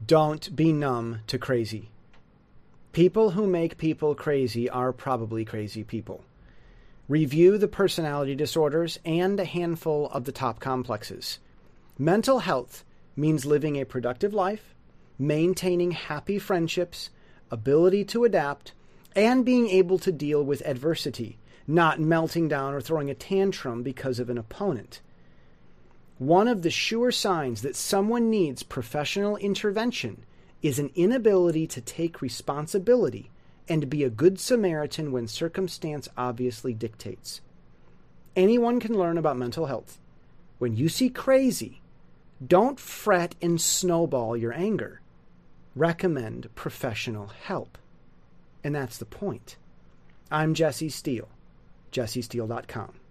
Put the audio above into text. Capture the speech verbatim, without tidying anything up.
Don't be numb to crazy. People who make people crazy are probably crazy people. Review the personality disorders and a handful of the top complexes. Mental health means living a productive life, maintaining happy friendships, ability to adapt, and being able to deal with adversity, not melting down or throwing a tantrum because of an opponent. One of the sure signs that someone needs professional intervention is an inability to take responsibility and be a good Samaritan when circumstance obviously dictates. Anyone can learn about mental health. When you see crazy, don't fret and snowball your anger. Recommend professional help. And that's the point. I'm Jesse Steele, jesse steele dot com.